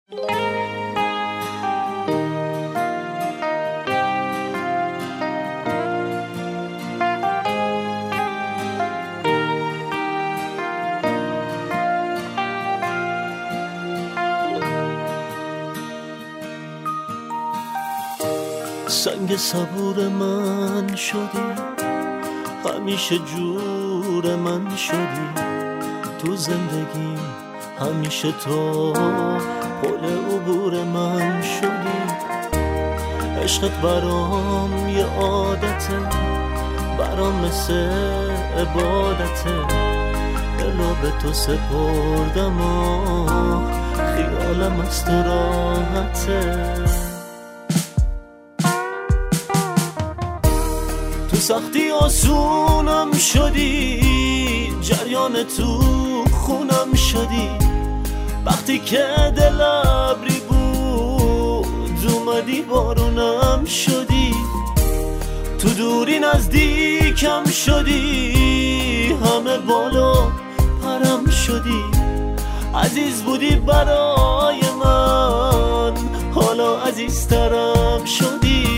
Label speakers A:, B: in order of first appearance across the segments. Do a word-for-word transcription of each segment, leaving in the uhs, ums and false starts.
A: سنگ صبور من شدی، همیشه جور من شدی تو زندگی، همیشه تو پل عبور من شدی. عشقت برام یه عادته، برام مثل عبادته، دلو به تو سپردم و خیالم از تو راحته. تو سختی آسونم شدی، جریان تو خونم شدی، وقتی که دل ابری بود اومدی بارونم شدی. تو دوری نزدیکم شدی، همه بالا پرم شدی، عزیز بودی برای من، حالا عزیزترم شدی.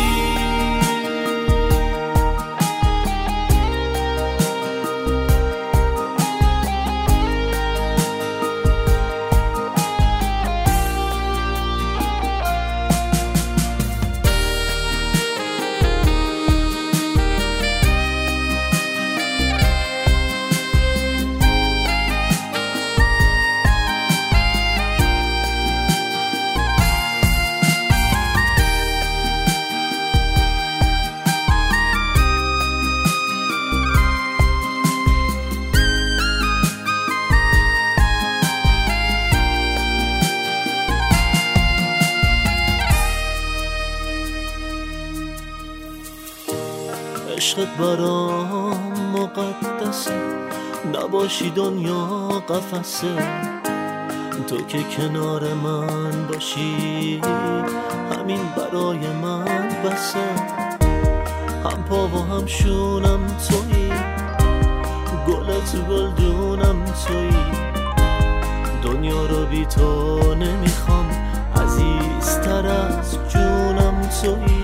A: عشقت برام مقدسه، نباشی دنیا قفسه، تو که کنار من باشی همین برای من بسه. هم پا و هم شونم تویی، گل تو گلدونم تویی، دنیا رو بی تو نمیخوام، عزیزتر از جونم تویی.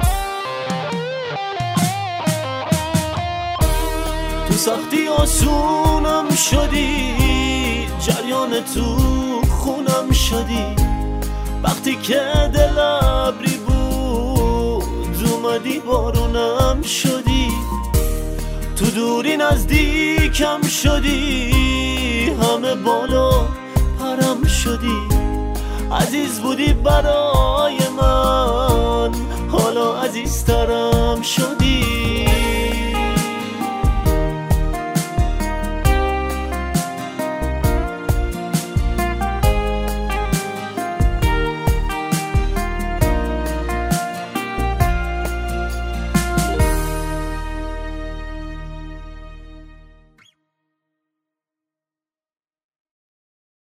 A: تو سختی آسونم شدی، جریان تو خونم شدی، وقتی که دل ابری بود اومدی بارونم شدی. تو دوری نزدیکم شدی، همه بالا پرم شدی، عزیز بودی برای من، حالا عزیزترم شدی.